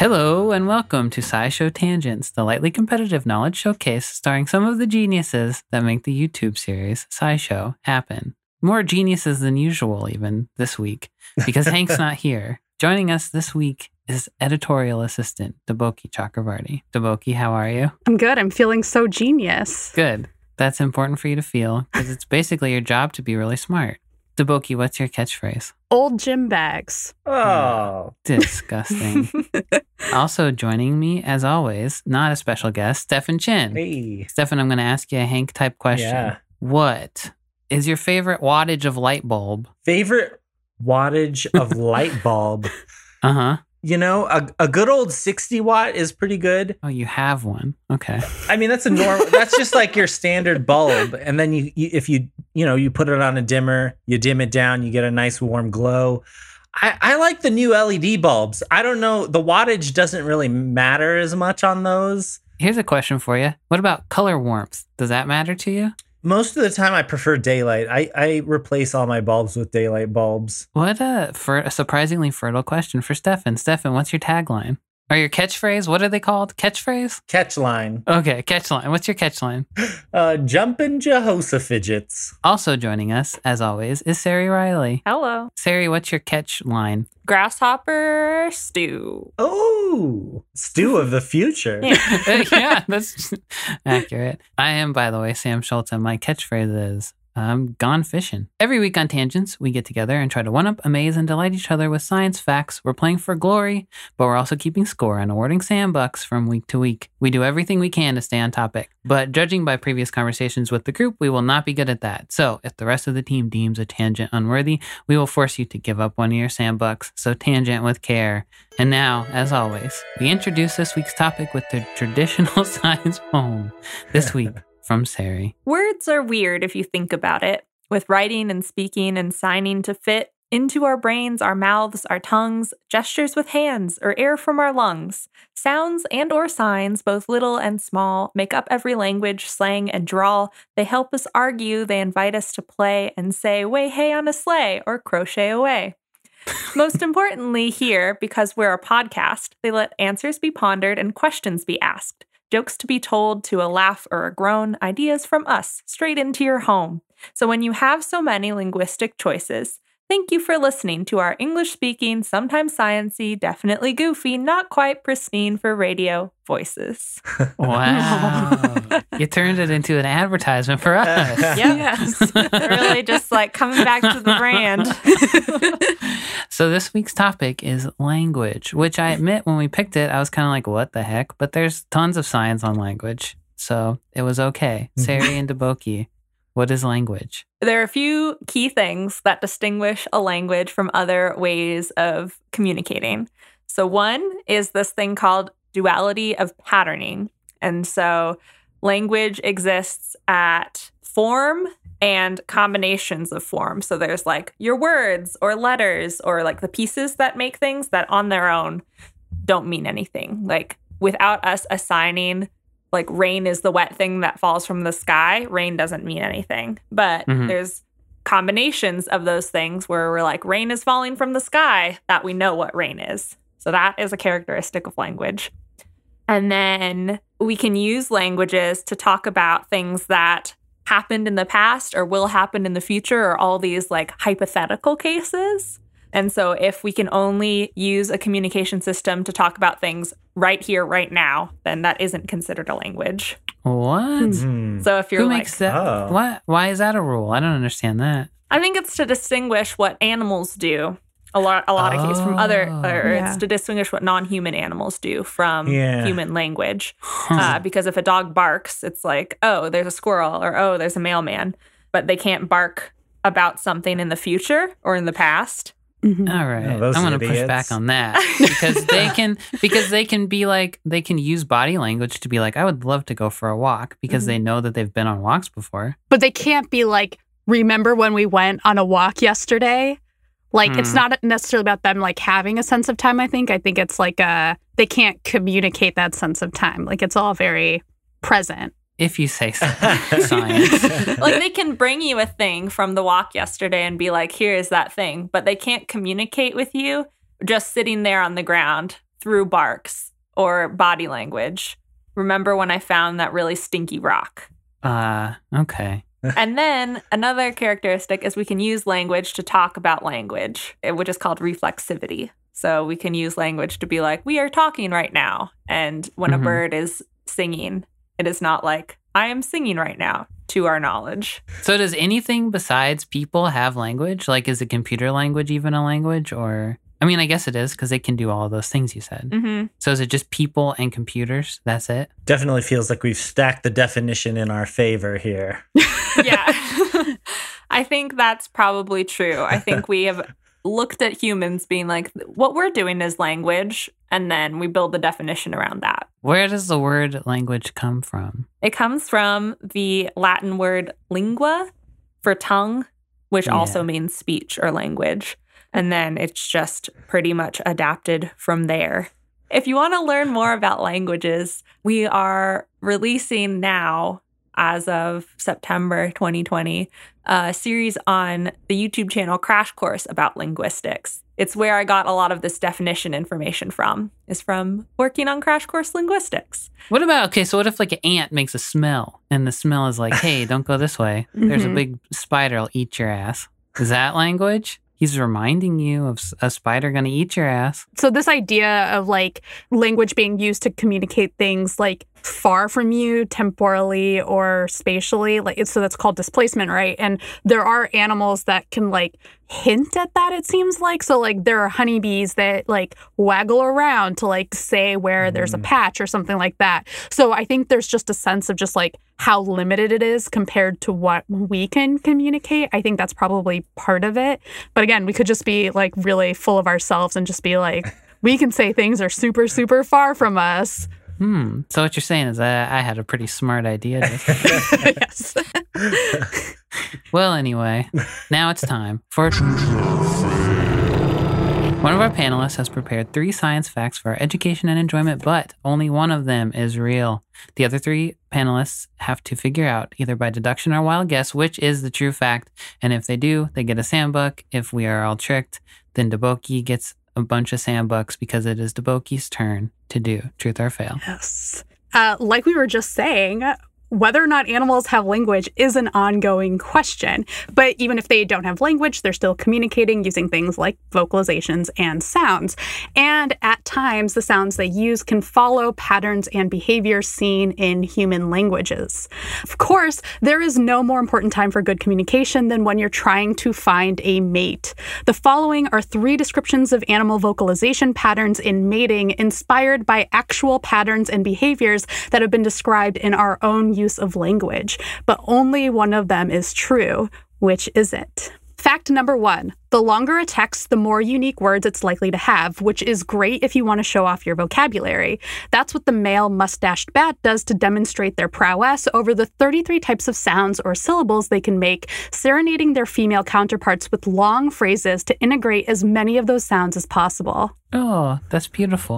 Hello and welcome to SciShow Tangents, the lightly competitive knowledge showcase starring some of the geniuses that make the YouTube series SciShow happen. More geniuses than usual even this week, because Hank's not here. Joining us this week is editorial assistant Deboki Chakravarti. Deboki, how are you? I'm good. I'm feeling so genius. Good. That's important for you to feel, because it's basically your job to be really smart. Deboki, what's your catchphrase? Old gym bags. Oh. Disgusting. Also joining me, as always, not a special guest, Stefan Chin. Hey. Stefan, I'm going to ask you a Hank-type question. Yeah. What is your favorite wattage of light bulb? Favorite wattage of light bulb? Uh-huh. You know, a good old 60 watt is pretty good. Oh, you have one. Okay. I mean, that's a normal, that's just like your standard bulb. And then if you put it on a dimmer, you dim it down, you get a nice warm glow. I like the new LED bulbs. I don't know. The wattage doesn't really matter as much on those. Here's a question for you. What about color warmth? Does that matter to you? Most of the time, I prefer daylight. I replace all my bulbs with daylight bulbs. What a surprisingly fertile question for Stefan. Stefan, what's your tagline? Or your catchphrase? What are they called? Catchphrase? Catchline. Okay, catchline. What's your catchline? Jumpin' Jehoshaphat. Also joining us, as always, is Sari Riley. Hello. Sari, what's your catchline? Grasshopper stew. Oh, stew of the future. Yeah, that's accurate. I am, by the way, Sam Schultz, and my catchphrase is, I'm gone fishing. Every week on Tangents, we get together and try to one-up, amaze, and delight each other with science facts. We're playing for glory, but we're also keeping score and awarding Sandbucks from week to week. We do everything we can to stay on topic, but judging by previous conversations with the group, we will not be good at that. So if the rest of the team deems a tangent unworthy, we will force you to give up one of your Sandbucks. So tangent with care. And now, as always, we introduce this week's topic with the traditional science poem. This week, from Sari. Words are weird if you think about it. With writing and speaking and signing to fit into our brains, our mouths, our tongues, gestures with hands, or air from our lungs. Sounds and or signs, both little and small, make up every language, slang, and drawl. They help us argue, they invite us to play and say, way hey on a sleigh, or crochet away. Most importantly here, because we're a podcast, they let answers be pondered and questions be asked. Jokes to be told to a laugh or a groan, ideas from us straight into your home. So when you have so many linguistic choices, thank you for listening to our English-speaking, sometimes sciencey, definitely goofy, not quite pristine for radio voices. Wow. You turned it into an advertisement for us. Yes. Really just like coming back to the brand. So this week's topic is language, which I admit when we picked it, I was kind of like, what the heck? But there's tons of science on language. So it was okay. Sari and Deboki, what is language? There are a few key things that distinguish a language from other ways of communicating. So one is this thing called duality of patterning. And so language exists at form and combinations of form. So there's like your words or letters or like the pieces that make things that on their own don't mean anything. Like without us assigning like rain is the wet thing that falls from the sky, rain doesn't mean anything. But there's combinations of those things where we're like rain is falling from the sky, that we know what rain is. So that is a characteristic of language. And then we can use languages to talk about things that happened in the past or will happen in the future, or all these like hypothetical cases. And so if we can only use a communication system to talk about things right here, right now, then that isn't considered a language. What? So if you're Who like, makes that? What? Why is that a rule? I don't understand that. I think it's to distinguish what animals do. A lot of cases from other, or it's to distinguish what non-human animals do from human language. Because if a dog barks, it's like, oh, there's a squirrel, or oh, there's a mailman. But they can't bark about something in the future or in the past. All right, I'm going to push back on that because they can be like, they can use body language to be like, I would love to go for a walk because they know that they've been on walks before. But they can't be like, remember when we went on a walk yesterday? Like, it's not necessarily about them, like, having a sense of time, I think. I think it's like they can't communicate that sense of time. Like, it's all very present. If you say so. Science. Like, they can bring you a thing from the walk yesterday and be like, here is that thing. But they can't communicate with you just sitting there on the ground through barks or body language. Remember when I found that really stinky rock? Okay. And then another characteristic is we can use language to talk about language, which is called reflexivity. So we can use language to be like, we are talking right now. And when a bird is singing, it is not like, I am singing right now, to our knowledge. So does anything besides people have language? Like, is a computer language even a language? Or, I mean, I guess it is because they can do all of those things you said. Mm-hmm. So is it just people and computers? That's it? Definitely feels like we've stacked the definition in our favor here. Yeah. I think that's probably true. I think we have looked at humans being like, what we're doing is language, and then we build the definition around that. Where does the word language come from? It comes from the Latin word lingua for tongue, which also means speech or language. And then it's just pretty much adapted from there. If you want to learn more about languages, we are releasing now, as of September 2020, a series on the YouTube channel Crash Course about linguistics. It's where I got a lot of this definition information from, is from working on Crash Course Linguistics. What about, okay, so what if like an ant makes a smell and the smell is like, hey, don't go this way. There's a big spider, will eat your ass. Is that language? He's reminding you of a spider going to eat your ass. So this idea of like language being used to communicate things like far from you temporally or spatially, like so that's called displacement, right? And there are animals that can like hint at that, it seems like. So like there are honeybees that like waggle around to like say where there's a patch or something like that. So I think there's just a sense of just like how limited it is compared to what we can communicate. I think that's probably part of it. But again, we could just be like really full of ourselves and just be like, we can say things are super, super far from us. So what you're saying is I had a pretty smart idea. Yes. Well, anyway, now it's time for... One of our panelists has prepared 3 science facts for our education and enjoyment, but only one of them is real. The other 3 panelists have to figure out, either by deduction or wild guess, which is the true fact. And if they do, they get a sandbook. If we are all tricked, then Deboki gets a bunch of sandbucks because it is Deboki's turn to do truth or fail. Yes. Like we were just saying, whether or not animals have language is an ongoing question. But even if they don't have language, they're still communicating using things like vocalizations and sounds. And at times, the sounds they use can follow patterns and behaviors seen in human languages. Of course, there is no more important time for good communication than when you're trying to find a mate. The following are 3 descriptions of animal vocalization patterns in mating inspired by actual patterns and behaviors that have been described in our own use of language, but only one of them is true. Which is it? Fact number 1. The longer a text, the more unique words it's likely to have, which is great if you want to show off your vocabulary. That's what the male mustached bat does to demonstrate their prowess over the 33 types of sounds or syllables they can make, serenading their female counterparts with long phrases to integrate as many of those sounds as possible. Oh, that's beautiful.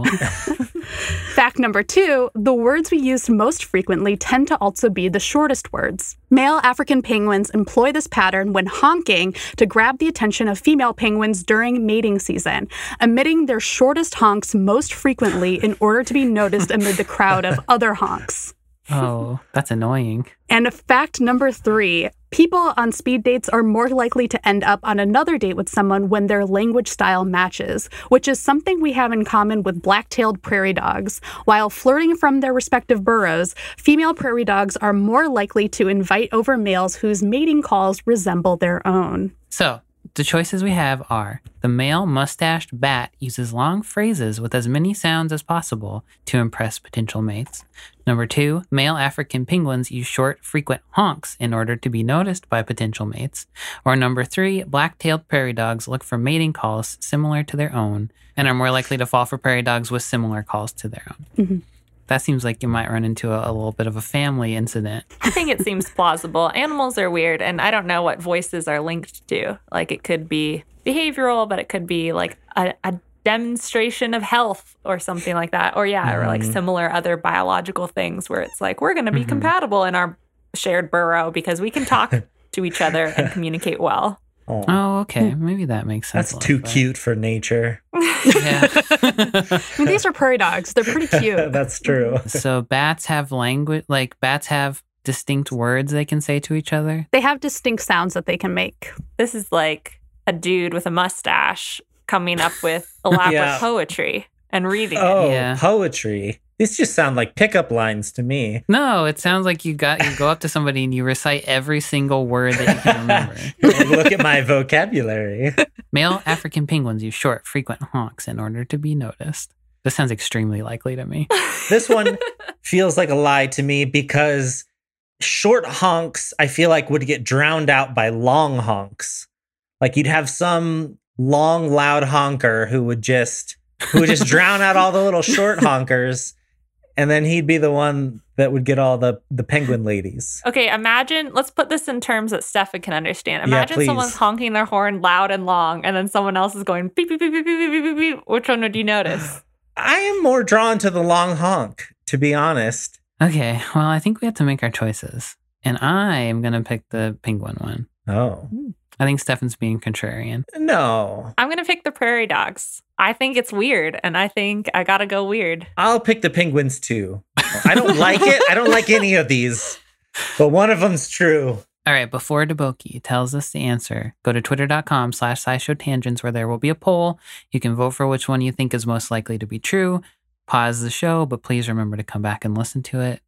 Fact number 2, the words we use most frequently tend to also be the shortest words. Male African penguins employ this pattern when honking to grab the attention of female penguins during mating season, emitting their shortest honks most frequently in order to be noticed amid the crowd of other honks. Oh, that's annoying. And fact number 3, people on speed dates are more likely to end up on another date with someone when their language style matches, which is something we have in common with black-tailed prairie dogs. While flirting from their respective burrows, female prairie dogs are more likely to invite over males whose mating calls resemble their own. So, the choices we have are: the male mustached bat uses long phrases with as many sounds as possible to impress potential mates. Number 2, male African penguins use short, frequent honks in order to be noticed by potential mates. Or number 3, black-tailed prairie dogs look for mating calls similar to their own and are more likely to fall for prairie dogs with similar calls to their own. Mm-hmm. That seems like you might run into a little bit of a family incident. I think it seems plausible. Animals are weird, and I don't know what voices are linked to. Like, it could be behavioral, but it could be like a demonstration of health or something like that. Or or like similar other biological things where it's like, we're going to be compatible in our shared burrow because we can talk to each other and communicate well. Oh, okay. Maybe that makes sense. That's too cute for nature. Yeah. I mean, these are prairie dogs. They're pretty cute. That's true. So bats have language, like bats have distinct words they can say to each other. They have distinct sounds that they can make. This is like a dude with a mustache coming up with elaborate Yeah. poetry and reading it. Oh, Yeah. poetry. These just sound like pickup lines to me. No, it sounds like you go up to somebody and you recite every single word that you can remember. Look at my vocabulary. Male African penguins use short, frequent honks in order to be noticed. This sounds extremely likely to me. This one feels like a lie to me because short honks, I feel like, would get drowned out by long honks. Like you'd have some long, loud honker who would just drown out all the little short honkers, and then he'd be the one that would get all the penguin ladies. Okay, imagine, let's put this in terms that Stefan can understand. Yeah, Imagine please. someone's honking their horn loud and long, and then someone else is going beep, beep, beep, beep, beep, beep, beep, beep. Which one would you notice? I am more drawn to the long honk, to be honest. Okay, well, I think we have to make our choices. And I am going to pick the penguin one. Oh, I think Stefan's being contrarian. no. I'm going to pick the prairie dogs. I think it's weird, and I think I got to go weird. I'll pick the penguins too. I don't like it. I don't like any of these, but one of them's true. All right, before Deboki tells us the answer, go to twitter.com/SciShowTangents where there will be a poll. You can vote for which one you think is most likely to be true. Pause the show, but please remember to come back and listen to it.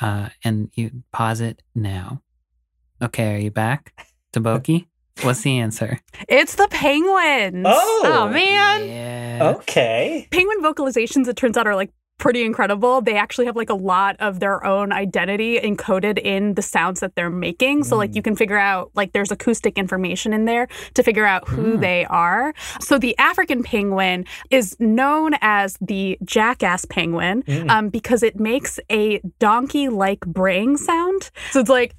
And you pause it now. Okay, are you back? Deboki, what's the answer? It's the penguins. Oh, man. Yeah. Okay. Penguin vocalizations, it turns out, are like pretty incredible. They actually have like a lot of their own identity encoded in the sounds that they're making. So like you can figure out, like there's acoustic information in there to figure out who they are. So the African penguin is known as the jackass penguin because it makes a donkey-like braying sound. So it's like,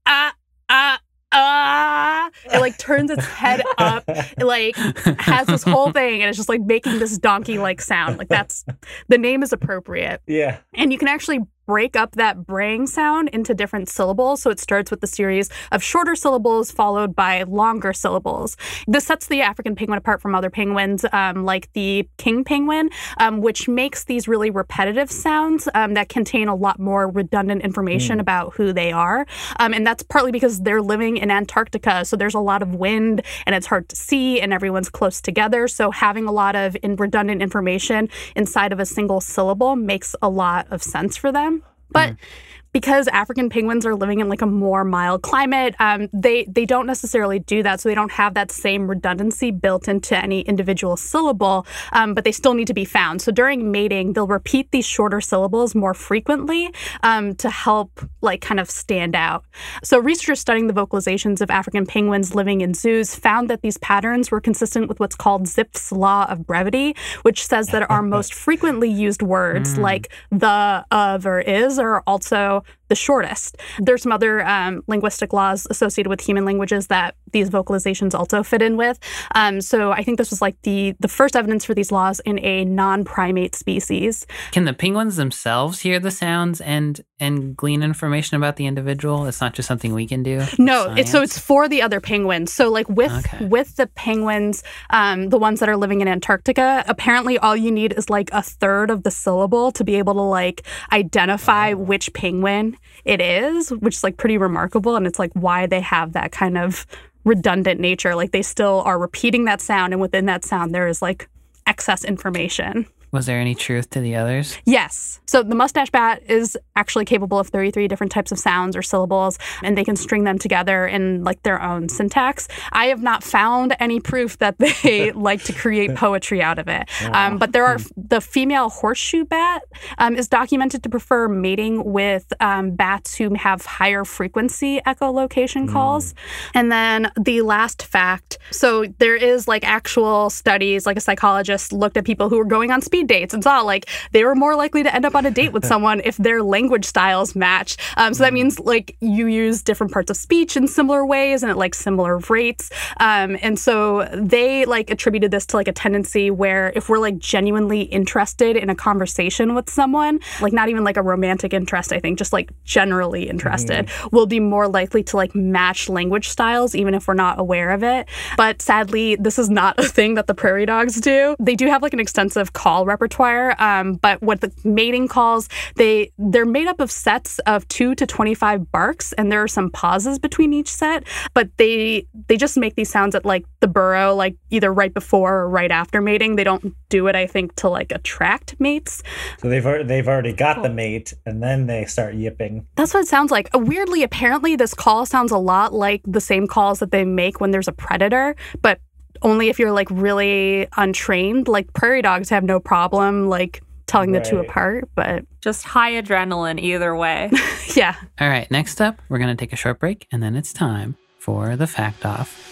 it like turns its head up. It like has this whole thing and it's just like making this donkey-like sound. Like that's, the name is appropriate. Yeah. And you can actually break up that braying sound into different syllables. So it starts with a series of shorter syllables followed by longer syllables. This sets the African penguin apart from other penguins, like the king penguin, which makes these really repetitive sounds that contain a lot more redundant information about who they are. And that's partly because they're living in Antarctica. So there's a lot of wind and it's hard to see and everyone's close together. So having a lot of redundant information inside of a single syllable makes a lot of sense for them. But because African penguins are living in like a more mild climate, they don't necessarily do that. So they don't have that same redundancy built into any individual syllable, but they still need to be found. So during mating, they'll repeat these shorter syllables more frequently to help like kind of stand out. So researchers studying the vocalizations of African penguins living in zoos found that these patterns were consistent with what's called Zipf's law of brevity, which says that our most frequently used words like the, of, or is are also the shortest. There's some other linguistic laws associated with human languages that these vocalizations also fit in with. So I think this was like the first evidence for these laws in a non-primate species. Can the penguins themselves hear the sounds and glean information about the individual? It's not just something we can do? No, it's for the other penguins. So like with the penguins, the ones that are living in Antarctica, apparently all you need is like a third of the syllable to be able to like identify which penguin it is, which is like pretty remarkable. And it's like why they have that kind of redundant nature. Like they still are repeating that sound, and within that sound there is like excess information. Was there any truth to the others? Yes. So the mustache bat is actually capable of 33 different types of sounds or syllables, and they can string them together in like their own syntax. I have not found any proof that they like to create poetry out of it. But there are the female horseshoe bat is documented to prefer mating with bats who have higher frequency echolocation calls. And then the last fact, so there is like actual studies, like a psychologist looked at people who were going on speed dates and saw like they were more likely to end up on a date with someone if their language styles match. So that means like you use different parts of speech in similar ways and at like similar rates. And so they like attributed this to like a tendency where if we're like genuinely interested in a conversation with someone, like not even like a romantic interest, I think just like generally interested, we'll be more likely to like match language styles even if we're not aware of it. But sadly, this is not a thing that the prairie dogs do. they do have like an extensive call repertoire, but what the mating calls, they're made up of sets of 2 to 25 barks, and there are some pauses between each set, but they just make these sounds at like the burrow, like either right before or right after mating. They don't do it, I think, to like attract mates. So they've already got the mate, and then they start yipping. That's what it sounds like. Weirdly, apparently, this call sounds a lot like the same calls that they make when there's a predator, but only if you're like really untrained. Like prairie dogs have no problem like telling the two apart, but just high adrenaline either way. yeah. All right, next up, we're going to take a short break, and then it's time for the Fact Off.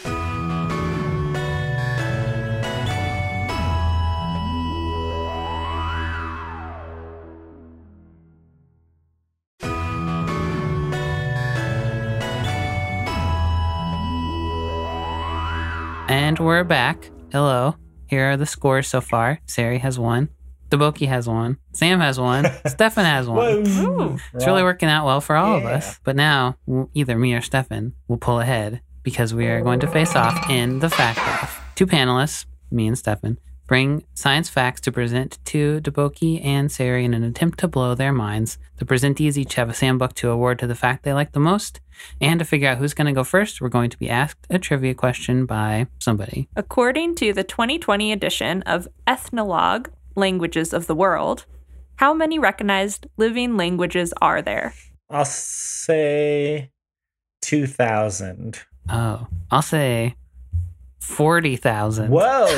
And we're back. Hello. Here are the scores so far. Sari has 1. Deboki has 1. Sam has 1. Stefan has 1. Ooh. It's really working out well for all of us. But now, either me or Stefan will pull ahead because we are going to face off in the Fact Off. 2 panelists, me and Stefan, bring science facts to present to Deboki and Sari in an attempt to blow their minds. The presentees each have a Sambuck to award to the fact they like the most. And to figure out who's going to go first, we're going to be asked a trivia question by somebody. According to the 2020 edition of Ethnologue, Languages of the World, how many recognized living languages are there? I'll say 2,000. Oh, I'll say 40,000. Whoa!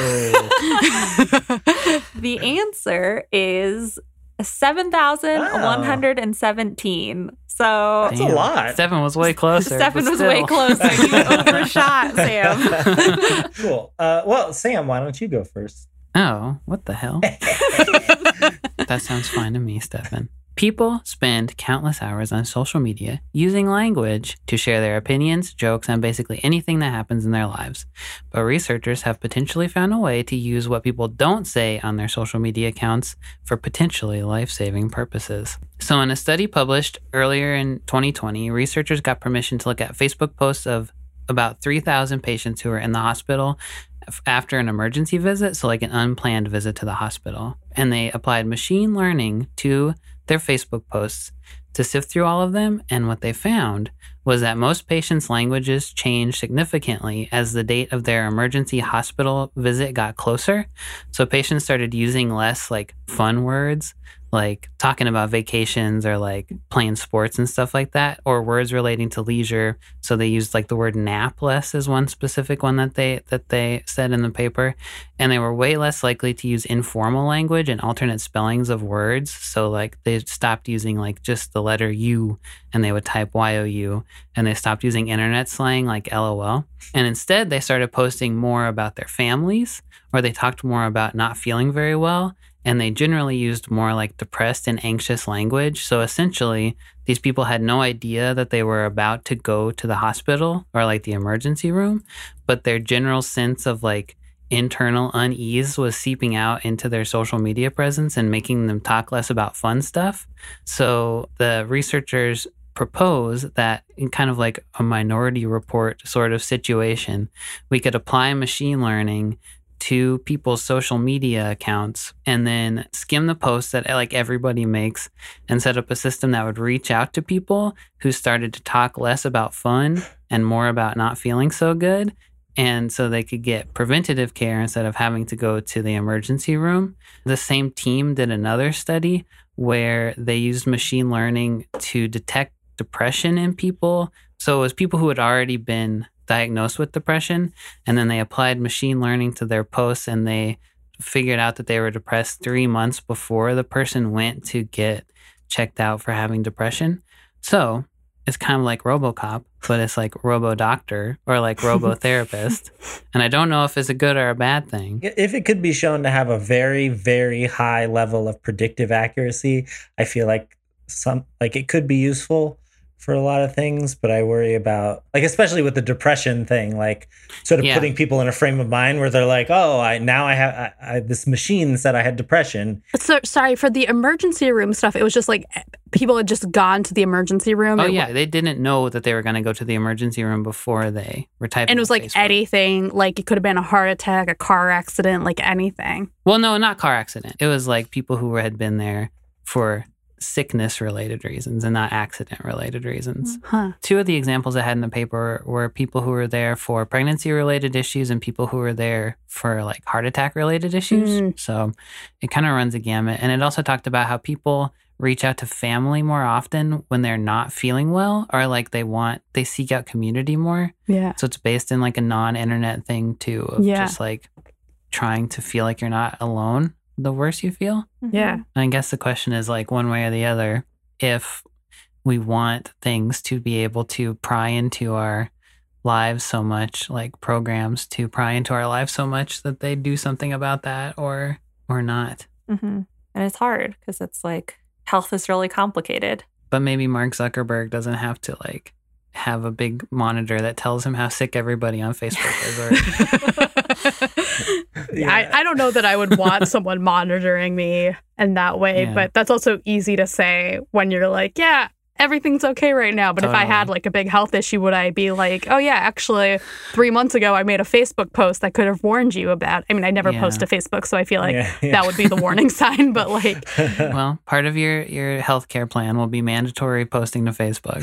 The answer is 7,117. So That's a lot. Stefan was way closer. Stefan but was still. way closer. You overshot, Sam. Cool. Well, Sam, why don't you go first? Oh, what the hell? That sounds fine to me, Stefan. People spend countless hours on social media using language to share their opinions, jokes, and basically anything that happens in their lives. But researchers have potentially found a way to use what people don't say on their social media accounts for potentially life-saving purposes. So in a study published earlier in 2020, researchers got permission to look at Facebook posts of about 3,000 patients who were in the hospital after an emergency visit, so like an unplanned visit to the hospital. And they applied machine learning to their Facebook posts to sift through all of them, and what they found was that most patients' languages changed significantly as the date of their emergency hospital visit got closer. So patients started using less like fun words, like talking about vacations or like playing sports and stuff like that, or words relating to leisure. So they used like the word nap less as one specific one that they said in the paper. And they were way less likely to use informal language and alternate spellings of words. So like they stopped using like just the letter U and they would type Y-O-U, and they stopped using internet slang like LOL. And instead they started posting more about their families, or they talked more about not feeling very well. And they generally used more like depressed and anxious language. So essentially, these people had no idea that they were about to go to the hospital or like the emergency room, but their general sense of like internal unease was seeping out into their social media presence and making them talk less about fun stuff. So the researchers propose that in kind of like a Minority Report sort of situation, we could apply machine learning to people's social media accounts and then skim the posts that like everybody makes and set up a system that would reach out to people who started to talk less about fun and more about not feeling so good. And so they could get preventative care instead of having to go to the emergency room. The same team did another study where they used machine learning to detect depression in people. So it was people who had already been diagnosed with depression, and then they applied machine learning to their posts, and they figured out that they were depressed 3 months before the person went to get checked out for having depression. So it's kind of like RoboCop, but it's like RoboDoctor or like RoboTherapist. And I don't know if it's a good or a bad thing. If it could be shown to have a very, very high level of predictive accuracy, I feel like it could be useful. for a lot of things, but I worry about, like, especially with the depression thing, like sort of putting people in a frame of mind where they're like, oh, I have this machine said I had depression. So sorry for the emergency room stuff. It was just like people had just gone to the emergency room. Oh yeah, they didn't know that they were going to go to the emergency room before they were typing. And it was like Facebook. anything, like it could have been a heart attack, a car accident, like anything. Well, no, not car accident. It was like people who had been there for sickness-related reasons and not accident-related reasons. Huh. Two of the examples I had in the paper were people who were there for pregnancy-related issues and people who were there for like heart attack-related issues. So it kind of runs a gamut. And it also talked about how people reach out to family more often when they're not feeling well, or like they seek out community more. Yeah. So it's based in like a non-internet thing too, of just like trying to feel like you're not alone the worse you feel. Yeah. And I guess the question is like one way or the other, if we want things to be able to pry into our lives so much, like programs to pry into our lives so much that they do something about that or not. And it's hard because it's like health is really complicated. But maybe Mark Zuckerberg doesn't have to like have a big monitor that tells him how sick everybody on Facebook is. I don't know that I would want someone monitoring me in that way, but that's also easy to say when you're like, yeah, everything's okay right now. But if I had like a big health issue, would I be like, oh yeah, actually 3 months ago I made a Facebook post that could have warned you about. I mean, I never post to Facebook, so I feel like that would be the warning sign. But like, well, part of your healthcare plan will be mandatory posting to Facebook.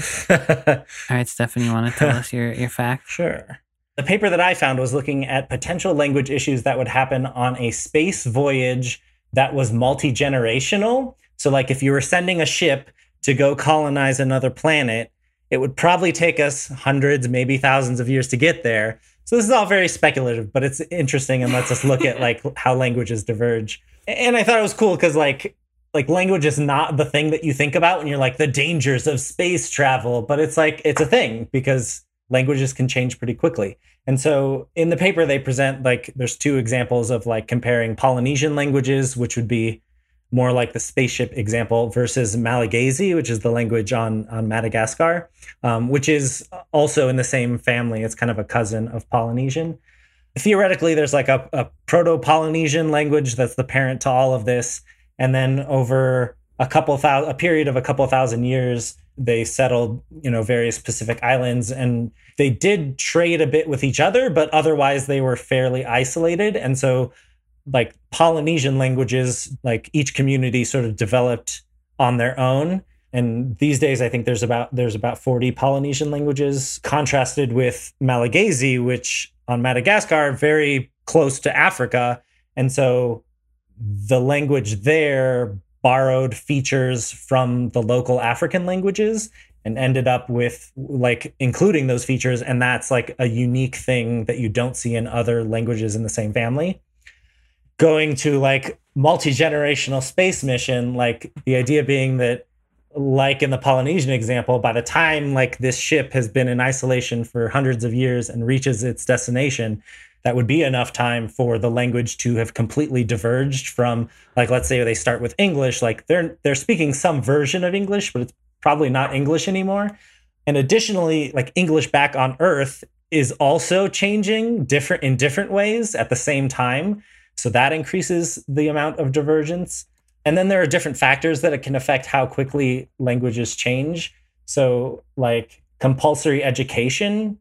All right, Stephanie, you want to tell us your fact? Sure. The paper that I found was looking at potential language issues that would happen on a space voyage that was multi-generational. So like if you were sending a ship to go colonize another planet, it would probably take us hundreds, maybe thousands of years to get there. So this is all very speculative, but it's interesting and lets us look at like how languages diverge. And I thought it was cool because like language is not the thing that you think about when you're like the dangers of space travel, but it's like it's a thing because languages can change pretty quickly. And so in the paper, they present like there's two examples of like comparing Polynesian languages, which would be more like the spaceship example, versus Malagasy, which is the language on Madagascar, which is also in the same family. It's kind of a cousin of Polynesian. Theoretically, there's like a Proto-Polynesian language that's the parent to all of this. And then over a period of a couple thousand years, they settled, various Pacific islands, and they did trade a bit with each other, but otherwise they were fairly isolated. And so like Polynesian languages, like each community sort of developed on their own. And these days, I think there's about 40 Polynesian languages, contrasted with Malagasy, which on Madagascar, very close to Africa. And so the language there borrowed features from the local African languages and ended up with like including those features. And that's like a unique thing that you don't see in other languages in the same family. Going to like multi-generational space mission, like the idea being that like in the Polynesian example, by the time like this ship has been in isolation for hundreds of years and reaches its destination, that would be enough time for the language to have completely diverged from, like, let's say they start with English, like they're speaking some version of English, but it's probably not English anymore. And additionally, like English back on Earth is also changing in different ways at the same time. So that increases the amount of divergence. And then there are different factors that it can affect how quickly languages change. So like compulsory education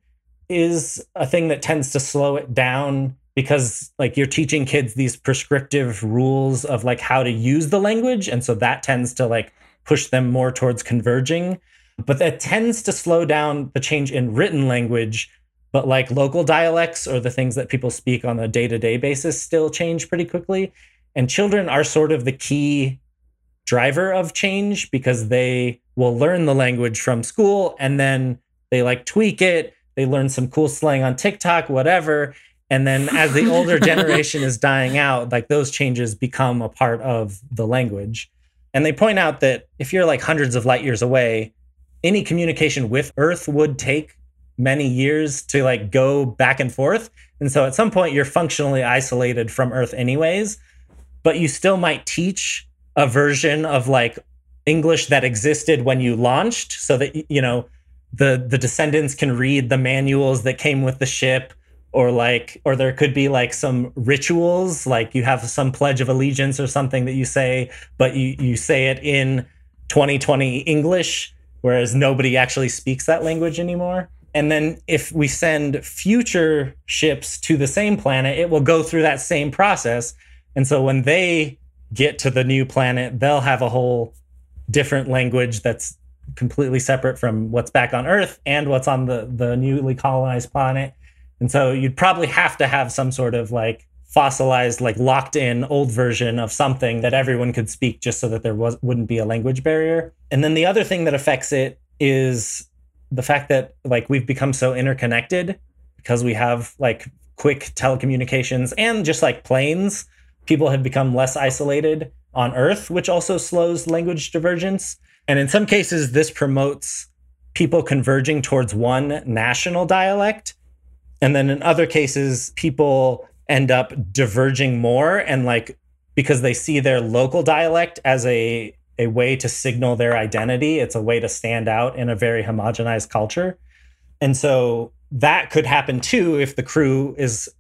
is a thing that tends to slow it down because like you're teaching kids these prescriptive rules of like how to use the language. And so that tends to like push them more towards converging. But that tends to slow down the change in written language. But like local dialects or the things that people speak on a day-to-day basis still change pretty quickly. And children are sort of the key driver of change because they will learn the language from school and then they like tweak it. They learn some cool slang on TikTok, whatever. And then as the older generation is dying out, like those changes become a part of the language. And they point out that if you're like hundreds of light years away, any communication with Earth would take many years to like go back and forth. And so at some point you're functionally isolated from Earth anyways, but you still might teach a version of like English that existed when you launched, so that, you know, the descendants can read the manuals that came with the ship, or there could be like some rituals, like you have some pledge of allegiance or something that you say, but you say it in 2020 English, whereas nobody actually speaks that language anymore. And then if we send future ships to the same planet, it will go through that same process. And so when they get to the new planet, they'll have a whole different language that's completely separate from what's back on Earth and what's on the newly colonized planet. And so you'd probably have to have some sort of like fossilized, like locked in old version of something that everyone could speak, just so that there wouldn't be a language barrier. And then the other thing that affects it is the fact that like we've become so interconnected because we have like quick telecommunications and just like planes. People have become less isolated on Earth, which also slows language divergence. And in some cases, this promotes people converging towards one national dialect. And then in other cases, people end up diverging more, and like because they see their local dialect as a way to signal their identity. It's a way to stand out in a very homogenized culture. And so that could happen too if the crew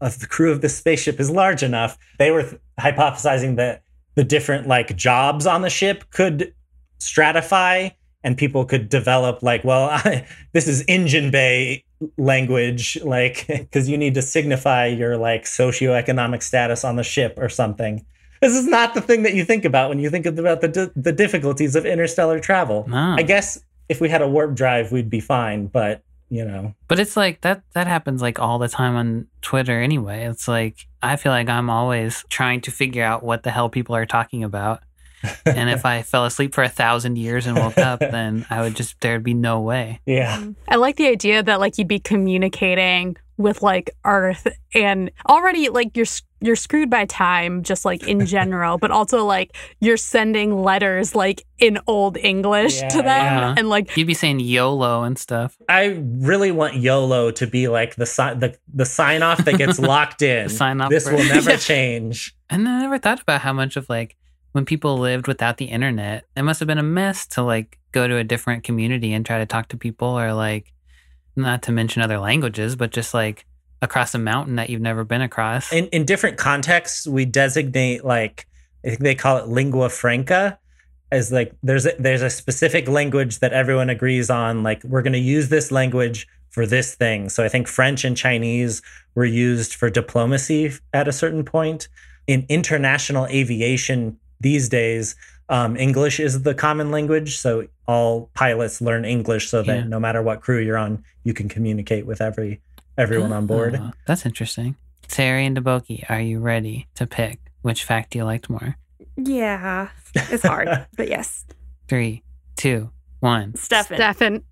of the spaceship is large enough. They were hypothesizing that the different like jobs on the ship could stratify, and people could develop like, well, this is engine bay language, like, because you need to signify your like socioeconomic status on the ship or something. This is not the thing that you think about when you think about the difficulties of interstellar travel. No. I guess if we had a warp drive, we'd be fine, but you know. But it's like that happens like all the time on Twitter anyway. It's like I feel like I'm always trying to figure out what the hell people are talking about. And if I fell asleep for 1,000 years and woke up, then there'd be no way. Yeah. I like the idea that like you'd be communicating with like Earth, and already like you're screwed by time just like in general, but also like you're sending letters like in Old English to them. Yeah. And like You'd be saying YOLO and stuff. I really want YOLO to be like the sign off that gets locked in. Sign off This for- will never change. And I never thought about how much of like when people lived without the internet, it must have been a mess to like go to a different community and try to talk to people, or like, not to mention other languages, but just like across a mountain that you've never been across. In different contexts, we designate like, I think they call it lingua franca, as like there's a specific language that everyone agrees on. Like, we're going to use this language for this thing. So I think French and Chinese were used for diplomacy at a certain point. In international aviation these days, English is the common language. So all pilots learn English so that no matter what crew you're on, you can communicate with everyone on board. That's interesting. Terry and Deboki, are you ready to pick which fact you liked more? Yeah, it's hard, but yes. 3, 2, 1. Stefan.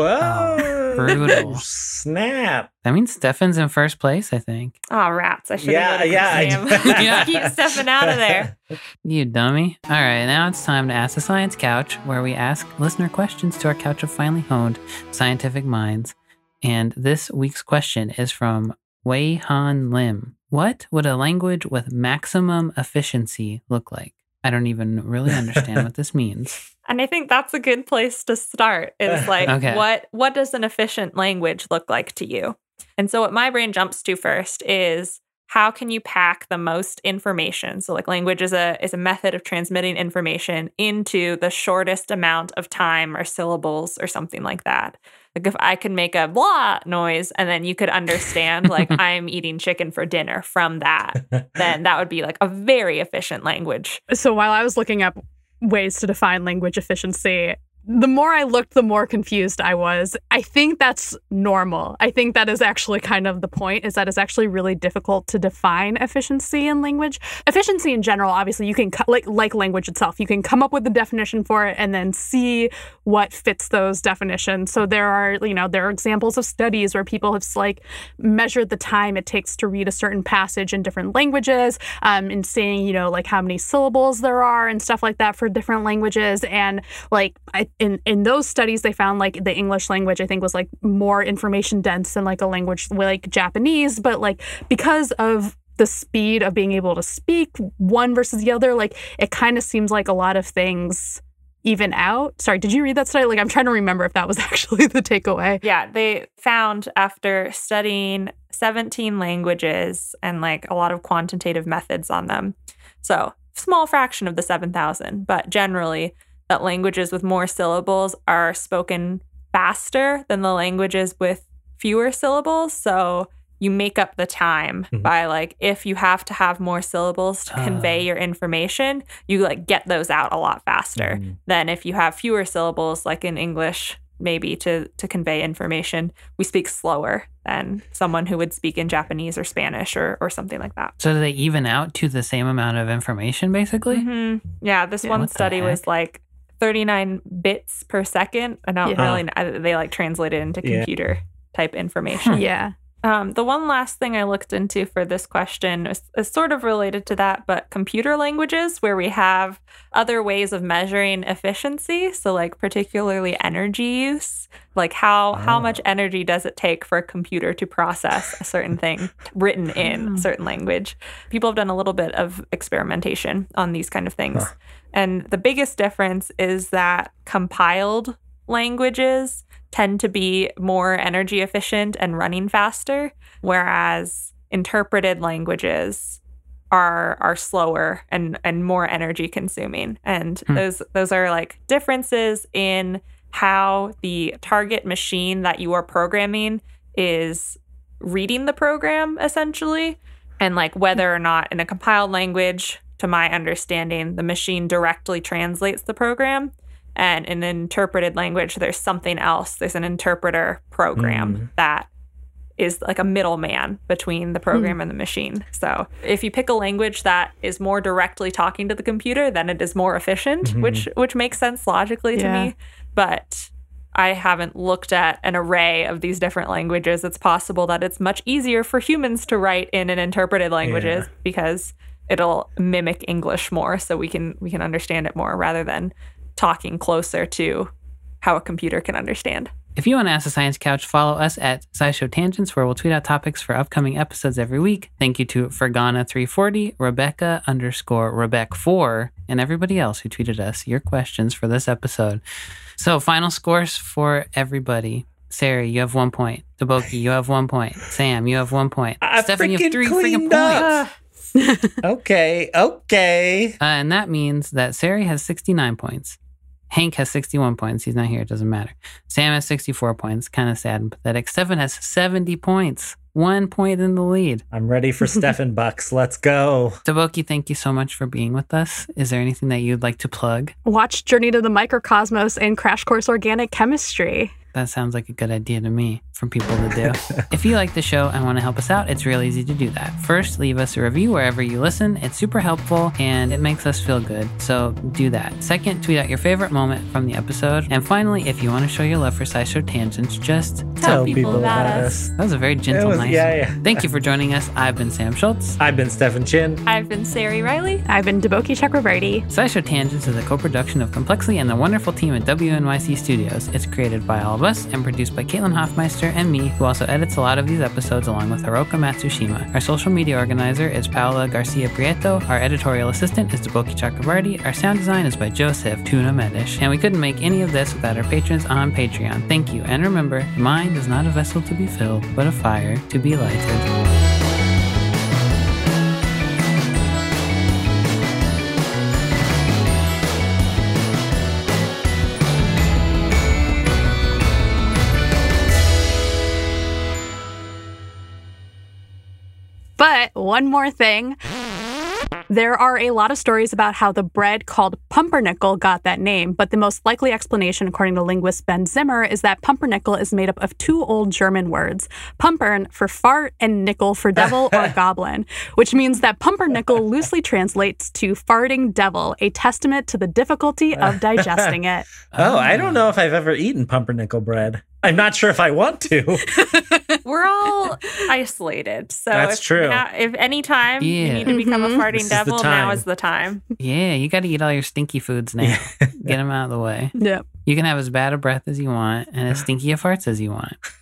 Whoa. Brutal. Snap. That means Stefan's in first place, I think. Oh, rats. I should have Yeah. Keep Stefan out of there. You dummy. All right, now it's time to Ask the Science Couch, where we ask listener questions to our couch of finely honed scientific minds. And this week's question is from Wei Han Lim. What would a language with maximum efficiency look like? I don't even really understand what this means. And I think that's a good place to start, is like, Okay. what does an efficient language look like to you? And so what my brain jumps to first is, how can you pack the most information? So like language is a method of transmitting information into the shortest amount of time or syllables or something like that. Like if I could make a blah noise and then you could understand like I'm eating chicken for dinner from that, then that would be like a very efficient language. So while I was looking up ways to define language efficiency, the more I looked, the more confused I was. I think that's normal. I think that is actually kind of the point, is that it's actually really difficult to define efficiency in language. Efficiency in general, obviously, you can, like language itself, you can come up with a definition for it and then see what fits those definitions. So there are examples of studies where people have like measured the time it takes to read a certain passage in different languages, and seeing, like how many syllables there are and stuff like that for different languages. And like in those studies, they found like the English language, I think, was like more information dense than like a language like Japanese. But like because of the speed of being able to speak one versus the other, like it kind of seems like a lot of things even out. Sorry, did you read that study? Like, I'm trying to remember if that was actually the takeaway. Yeah, they found after studying 17 languages and like a lot of quantitative methods on them. So, small fraction of the 7,000, but generally that languages with more syllables are spoken faster than the languages with fewer syllables. So, you make up the time by like, if you have to have more syllables to convey your information, you like get those out a lot faster than if you have fewer syllables, like in English, maybe to convey information. We speak slower than someone who would speak in Japanese or Spanish or something like that. So do they even out to the same amount of information, basically? Yeah, this one What the study was heck? like 39 bits per second. I don't really, they like translate it into computer type information. Yeah. The one last thing I looked into for this question is sort of related to that, but computer languages where we have other ways of measuring efficiency. So like particularly energy use, like how much energy does it take for a computer to process a certain thing written in a certain language? People have done a little bit of experimentation on these kind of things. And the biggest difference is that compiled languages tend to be more energy efficient and running faster, whereas interpreted languages are slower and more energy consuming. And those are like differences in how the target machine that you are programming is reading the program, essentially, and like whether or not in a compiled language, to my understanding, the machine directly translates the program. And in an interpreted language, there's something else. There's an interpreter program that is like a middleman between the program and the machine. So if you pick a language that is more directly talking to the computer, then it is more efficient, which makes sense logically to me. But I haven't looked at an array of these different languages. It's possible that it's much easier for humans to write in an interpreted languages because it'll mimic English more, so we can understand it more rather than talking closer to how a computer can understand. If you want to ask the Science Couch, follow us at SciShow Tangents, where we'll tweet out topics for upcoming episodes every week. Thank you to Fergana340, Rebecca_Rebec4, and everybody else who tweeted us your questions for this episode. So, final scores for everybody. Sarah, you have 1 point. Deboki, you have 1 point. Sam, you have 1 point. Stefan, you have 3 freaking points. Okay. And that means that Sari has 69 points. Hank has 61 points. He's not here. It doesn't matter. Sam has 64 points. Kind of sad and pathetic. Stefan has 70 points. 1 point in the lead. I'm ready for Stefan Bucks. Let's go. Deboki, thank you so much for being with us. Is there anything that you'd like to plug? Watch Journey to the Microcosmos and Crash Course Organic Chemistry. That sounds like a good idea to me for people to do. If you like the show and want to help us out, it's real easy to do that. First, leave us a review wherever you listen. It's super helpful and it makes us feel good. So do that. Second, tweet out your favorite moment from the episode. And finally, if you want to show your love for SciShow Tangents, just Tell people about us. That was a very gentle, nice. Yeah. Thank you for joining us. I've been Sam Schultz. I've been Stefan Chin. I've been Sari Riley. I've been Deboki Chakravarti. SciShow Tangents is a co-production of Complexly and the wonderful team at WNYC Studios. It's created by all of us and produced by Caitlin Hoffmeister and me, who also edits a lot of these episodes along with Hiroka Matsushima. Our social media organizer is Paola Garcia Prieto. Our editorial assistant is Deboki Chakravarti. Our sound design is by Joseph Tuna Medish. And we couldn't make any of this without our patrons on Patreon. Thank you. And remember, the mind is not a vessel to be filled, but a fire to be lighted. But one more thing. There are a lot of stories about how the bread called pumpernickel got that name, but the most likely explanation, according to linguist Ben Zimmer, is that pumpernickel is made up of 2 old German words, pumpern for fart and nickel for devil or goblin, which means that pumpernickel loosely translates to farting devil, a testament to the difficulty of digesting it. Oh, I don't know if I've ever eaten pumpernickel bread. I'm not sure if I want to. We're all isolated. So That's true. If any time you need to become a farting This is the devil, time. now is the time. Yeah, you got to eat all your stinky foods now. Get them out of the way. Yep. You can have as bad a breath as you want and as stinky a farts as you want.